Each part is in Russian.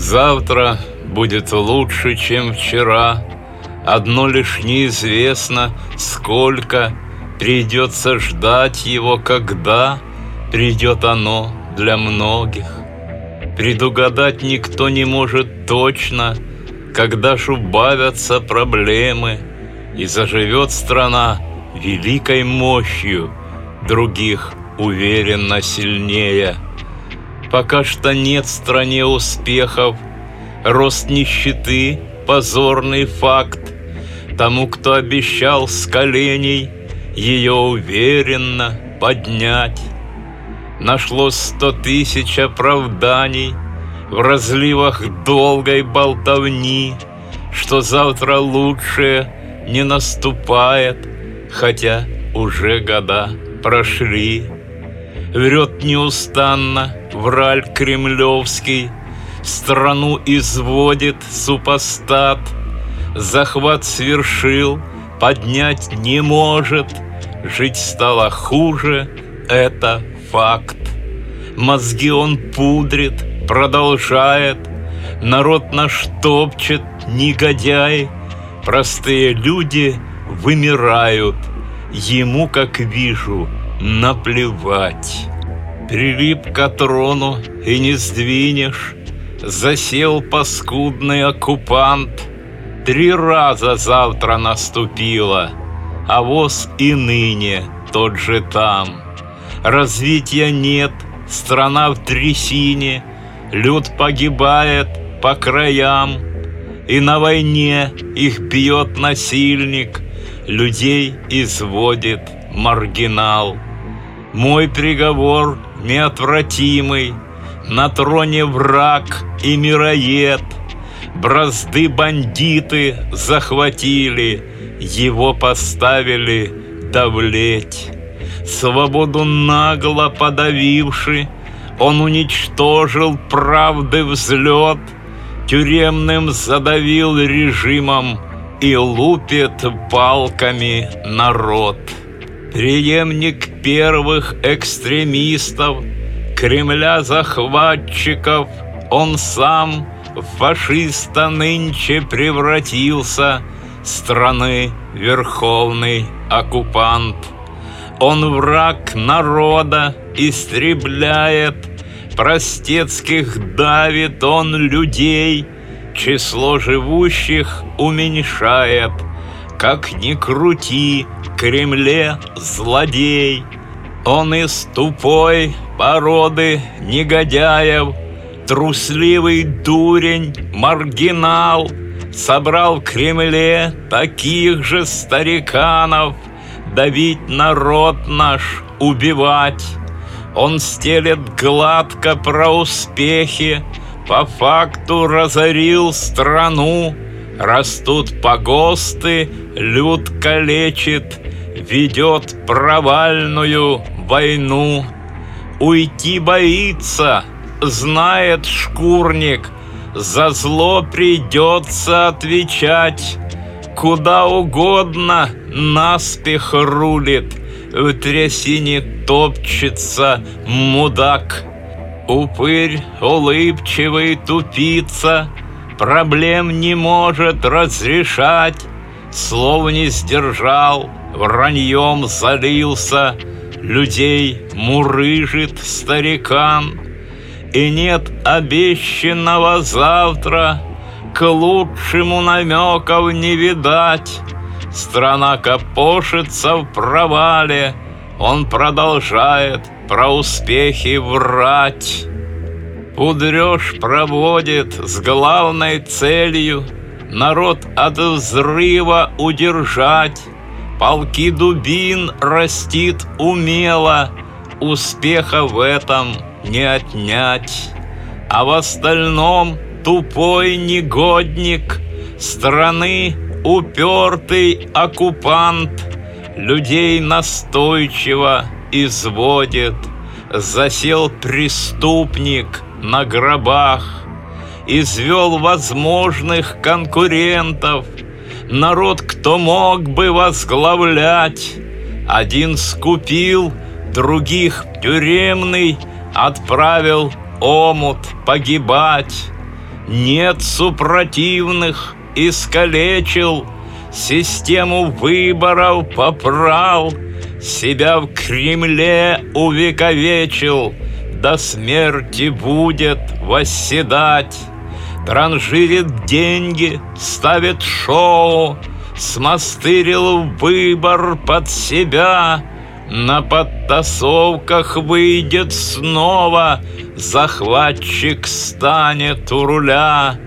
Завтра будет лучше, чем вчера. Одно лишь неизвестно, сколько. Придется ждать его, когда придет оно для многих. Предугадать никто не может точно, когда ж убавятся проблемы, и заживет страна великой мощью, других уверенно сильнее. Пока что нет в стране успехов, рост нищеты — позорный факт. Тому, кто обещал с коленей ее уверенно поднять. Нашлось 100 000 оправданий в разливах долгой болтовни, что завтра лучшее не наступает, хотя уже года прошли. Врет неустанно враль кремлевский, страну изводит супостат. Захват свершил, поднять не может, жить стало хуже, это факт. Мозги он пудрит, продолжает, народ наш топчет, негодяй. Простые люди вымирают, ему, как вижу, наплевать. Прилип к трону и не сдвинешь, засел паскудный оккупант. 3 раза завтра наступило, а воз и ныне тот же там. Развития нет, страна в трясине, люд погибает по краям. И на войне их бьет насильник, людей изводит маргинал. Мой приговор неотвратимый, на троне враг и мироед. Бразды бандиты захватили, его поставили давлеть. Свободу нагло подавивши, он уничтожил правды взлет, тюремным задавил режимом и лупит палками народ. Преемник первых экстремистов, Кремля захватчиков, он сам в фашиста нынче превратился, страны верховный оккупант. Он враг народа истребляет, простецких давит он людей, число живущих уменьшает. Как ни крути, в Кремле злодей. Он из тупой породы негодяев, трусливый дурень, маргинал, собрал в Кремле таких же стариканов, давить народ наш, убивать. Он стелет гладко про успехи, по факту разорил страну. Растут погосты, люд калечит, ведет провальную войну. Уйти боится, знает шкурник, за зло придется отвечать. Куда угодно наспех рулит, в трясине топчется мудак. Упырь улыбчивый тупица, проблем не может разрешать. Слов не сдержал, враньем залился, людей мурыжит старикан. И нет обещанного завтра, к лучшему намеков не видать. Страна копошится в провале, он продолжает про успехи врать. Пудреж проводит с главной целью народ от взрыва удержать. Полки дубин растит умело, успеха в этом не отнять. А в остальном тупой негодник страны, упертый оккупант, людей настойчиво изводит. Засел преступник на гробах, извел возможных конкурентов. Народ, кто мог бы возглавлять, один скупил, других тюремный отправил омут погибать. нет супротивных искалечил, систему выборов попрал, себя в Кремле увековечил, до смерти будет восседать. Транжирит деньги, ставит шоу, смастырил выбор под себя. На подтасовках выйдет снова, захватчик станет у руля.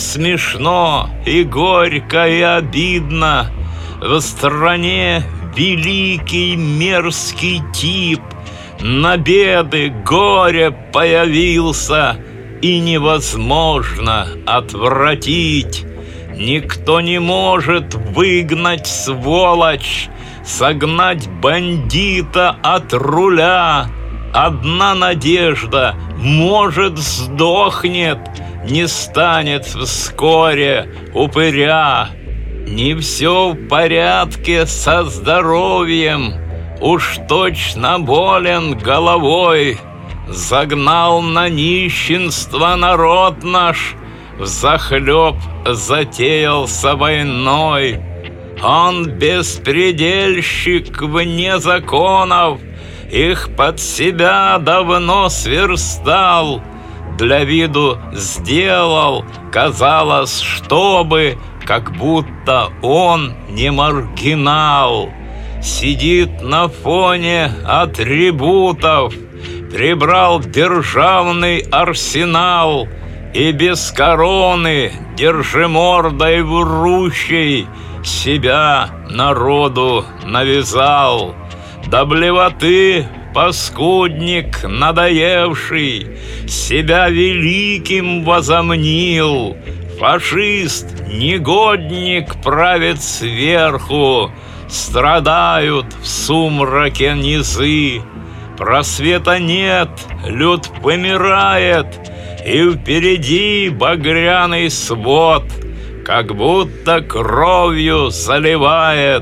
Смешно и горько и обидно, в стране великий мерзкий тип на беды горе появился, и невозможно отвратить. Никто не может выгнать сволочь, согнать бандита от руля. Одна надежда, может, сдохнет, не станет вскоре упыря. Не все в порядке со здоровьем, уж точно болен головой. Загнал на нищенство народ наш, взахлеб затеялся войной. Он беспредельщик вне законов, их под себя давно сверстал. Для виду сделал, казалось, чтобы, как будто он не маргинал. Сидит на фоне атрибутов, прибрал державный арсенал, и без короны, держимордой врущей, себя народу навязал. До блевоты паскудник надоевший себя великим возомнил. Фашист, негодник правит сверху, страдают в сумраке низы. Просвета нет, люд помирает, и впереди багряный свод, как будто кровью заливает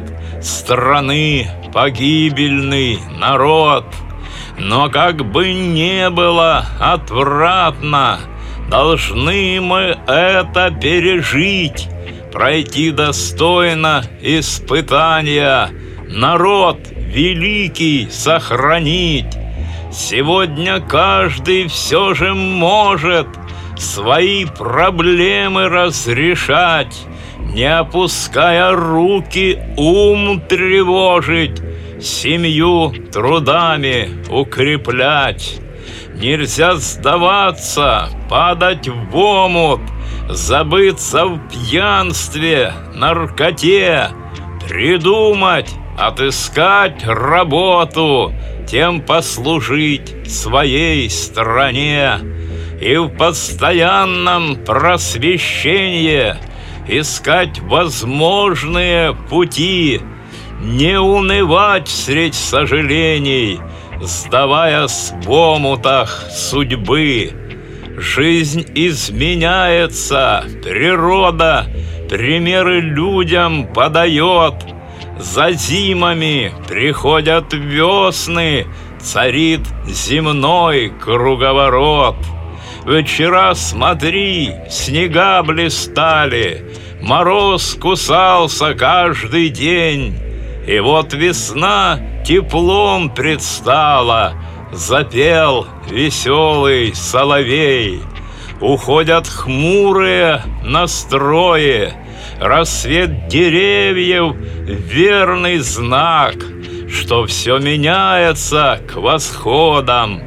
страны погибельный народ. Но как бы не было отвратно, должны мы это пережить, пройти достойно испытания, народ великий сохранить. Сегодня каждый все же может свои проблемы разрешать, не опуская руки, ум тревожить, семью трудами укреплять. Нельзя сдаваться, падать в омут, забыться в пьянстве, наркоте, придумать, отыскать работу, тем послужить своей стране. И в постоянном просвещении искать возможные пути, не унывать средь сожалений, сдаваясь в омутах судьбы. Жизнь изменяется, природа примеры людям подает. За зимами приходят весны, царит земной круговорот. Вчера, смотри, снега блистали, мороз кусался каждый день. И вот весна теплом предстала, запел веселый соловей. Уходят хмурые настрои, рассвет деревьев — верный знак, что все меняется к восходам,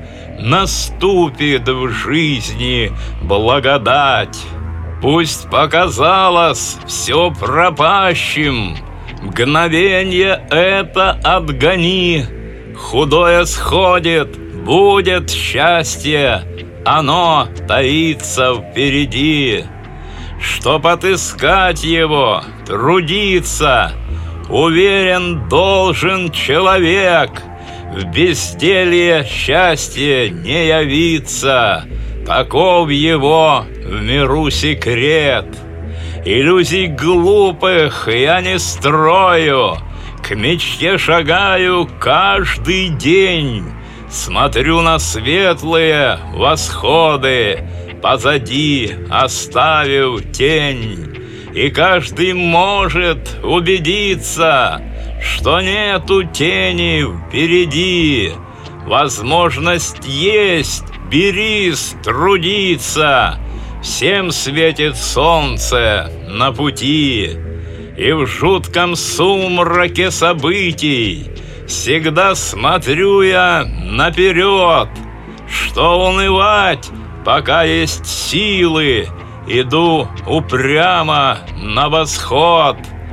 наступит в жизни благодать. Пусть показалось все пропащим, мгновенье это отгони. Худое сходит, будет счастье, оно таится впереди. Чтоб отыскать его, трудиться, уверен, должен человек. В безделье счастье не явится, таков его в миру секрет. Иллюзий глупых я не строю, к мечте шагаю каждый день. Смотрю на светлые восходы, позади оставив тень. И каждый может убедиться, что нету тени впереди. Возможность есть, берись трудиться, всем светит солнце на пути. И в жутком сумраке событий всегда смотрю я наперед, что унывать, пока есть силы, иду упрямо на восход.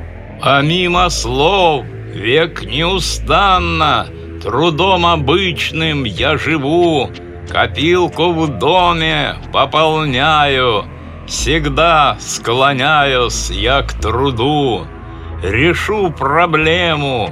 Помимо слов век неустанно трудом обычным я живу, копилку в доме пополняю, всегда склоняюсь я к труду. Решу проблему,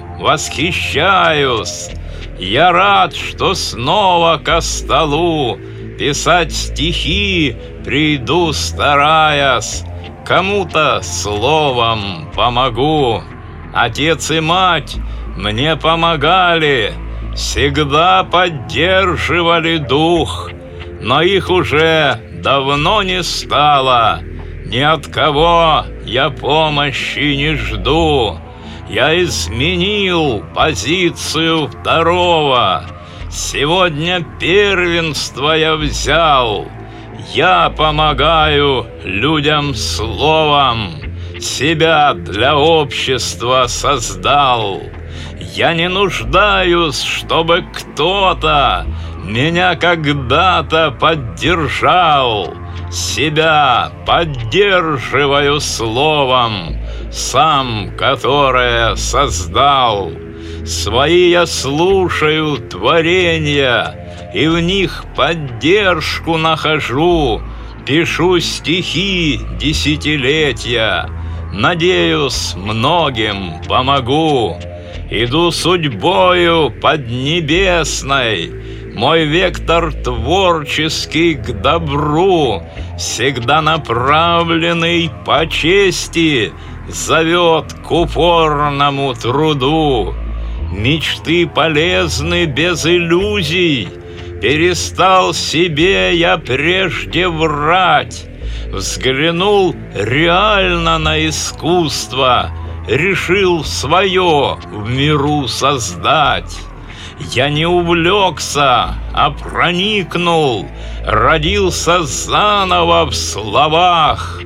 восхищаюсь, я рад, что снова ко столу писать стихи приду, стараясь, кому-то словом помогу. Отец и мать мне помогали, всегда поддерживали дух, но их уже давно не стало, ни от кого я помощи не жду. Я изменил позицию второго, сегодня первенство я взял. Я помогаю людям словом, себя для общества создал. Я не нуждаюсь, чтобы кто-то меня когда-то поддержал. Себя поддерживаю словом, сам которое создал. Свои я слушаю творения, и в них поддержку нахожу. Пишу стихи десятилетия, надеюсь, многим помогу. Иду судьбою поднебесной, мой вектор творческий к добру, всегда направленный по чести, зовет к упорному труду. Мечты полезны без иллюзий, перестал себе я прежде врать. Взглянул реально на искусство, решил свое в миру создать. Я не увлекся, а проникнул, родился заново в словах,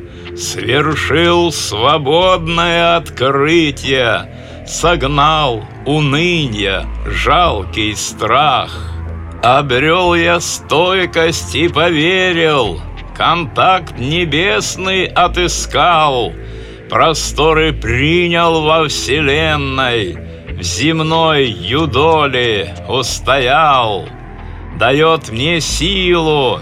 свершил свободное открытие, согнал уныние, жалкий страх. Обрел я стойкость и поверил, контакт небесный отыскал, просторы принял во вселенной, в земной юдоли устоял. Дает мне силу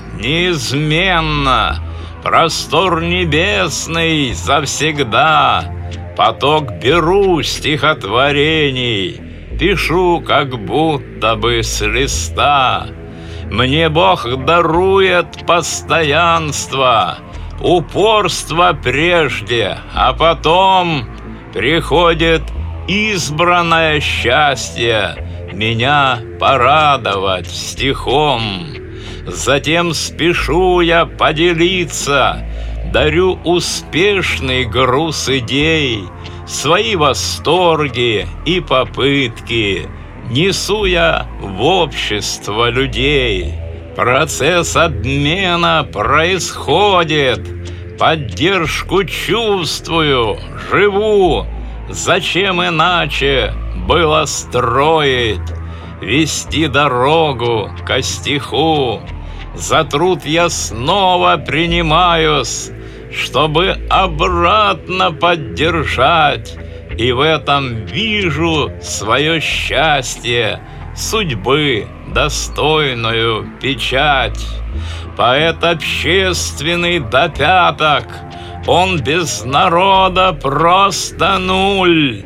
неизменно простор небесный завсегда. Поток беру стихотворений, пишу как будто бы с листа. Мне Бог дарует постоянство, упорство прежде, а потом приходит избранное счастье меня порадовать стихом. Затем спешу я поделиться, дарю успешный груз идей, свои восторги и попытки несу я в общество людей. Процесс обмена происходит, поддержку чувствую, живу. Зачем иначе было строить, вести дорогу ко стиху? За труд я снова принимаюсь, чтобы обратно поддержать, и в этом вижу свое счастье, судьбы достойную печать. Поэт общественный до пяток, он без народа просто нуль.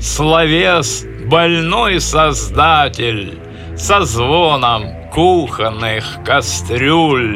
Словес больной создатель со звоном кухонных кастрюль.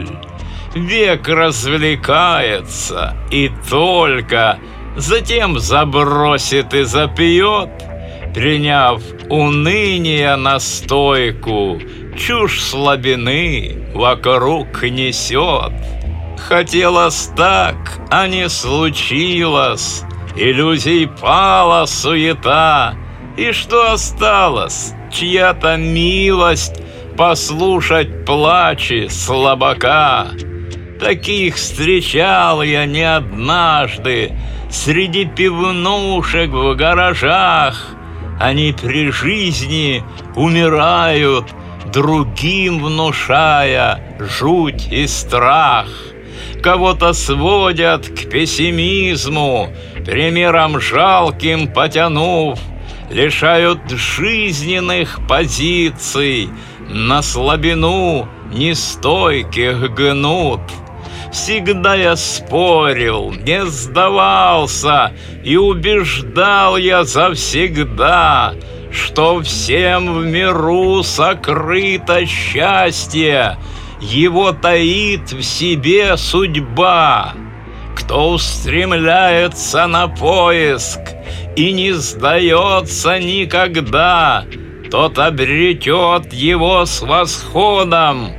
Век развлекается и только, затем забросит и запьет, приняв уныние настойку, чушь слабины вокруг несет. Хотелось так, а не случилось, иллюзий пала суета. И что осталось? Чья-то милость послушать плачи слабака. Таких встречал я не однажды среди пивнушек в гаражах. Они при жизни умирают, другим внушая жуть и страх. Кого-то сводят к пессимизму, примером жалким потянув, лишают жизненных позиций, на слабину нестойких гнут. Всегда я спорил, не сдавался, и убеждал я завсегда, что всем в миру сокрыто счастье, его таит в себе судьба. Кто устремляется на поиск и не сдается никогда, тот обретет его с восходом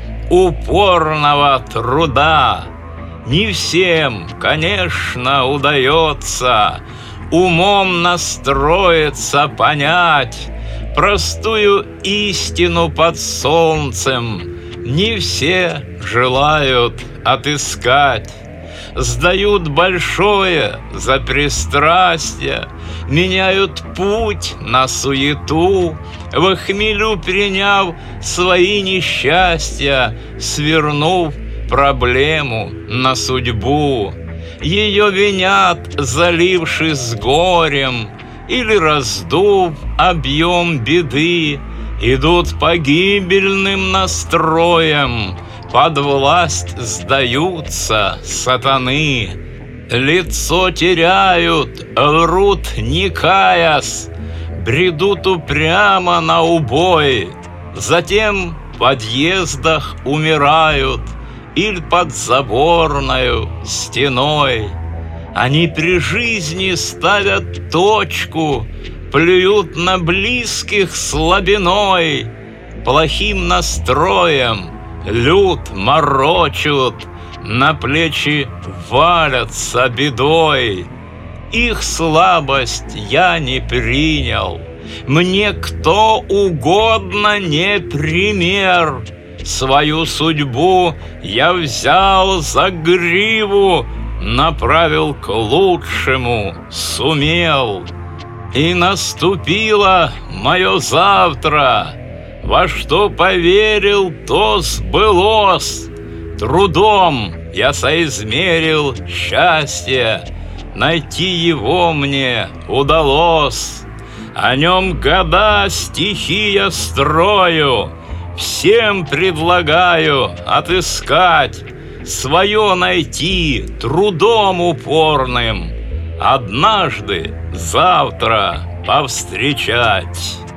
упорного труда. Не всем, конечно, удается умом настроиться, понять простую истину под солнцем. Не все желают отыскать. Сдают большое за пристрастие, меняют путь на суету, в хмелю приняв свои несчастья, свернув проблему на судьбу. Ее винят, залившись горем, или раздув объем беды, идут погибельным настроем, под власть сдаются сатаны. Лицо теряют, врут не каясь, бредут упрямо на убой, затем в подъездах умирают или под заборною стеной. Они при жизни ставят точку, плюют на близких слабиной, плохим настроем люд морочут, на плечи валятся бедой. Их слабость я не принял, мне кто угодно не пример. Свою судьбу я взял за гриву, направил к лучшему, сумел. И наступило мое завтра, во что поверил, то сбылось. Трудом я соизмерил счастье, найти его мне удалось. О нем года стихи я строю, всем предлагаю отыскать, свое найти трудом упорным, однажды, завтра повстречать.